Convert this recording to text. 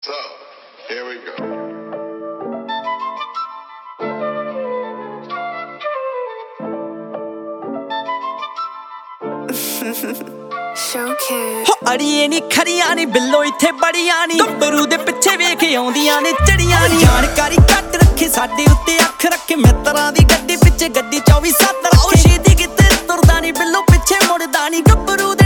So, here we go. Showcase ਹੋ ਅੜੀਏ ਨੀ ਖਰੀਆਂ ਨੀ ਬਿੱਲੋ ਇੱਥੇ ਬੜੀਆਂ ਨੀ ਗੱਭਰੂ ਦੇ ਪਿੱਛੇ ਵੇਖ ਆਉਂਦੀਆਂ ਨੇ ਚੜੀਆਂ ਨੀ ਜਾਣਕਾਰੀ ਘੱਟ ਰੱਖੇ ਸਾਡੇ ਉੱਤੇ ਅੱਖ ਰੱਖੇ ਮਿੱਤਰਾਂ ਦੀ ਗੱਡੀ ਪਿੱਛੇ ਗੱਡੀ 24/7 ਰੱਖੇ ਛੇਤੀ ਕਿਤੇ ਤੁਰਦਾ ਨੀ ਬਿੱਲੋ ਪਿੱਛੇ ਮੁੜਦਾ ਨੀ ਗੱਭਰੂ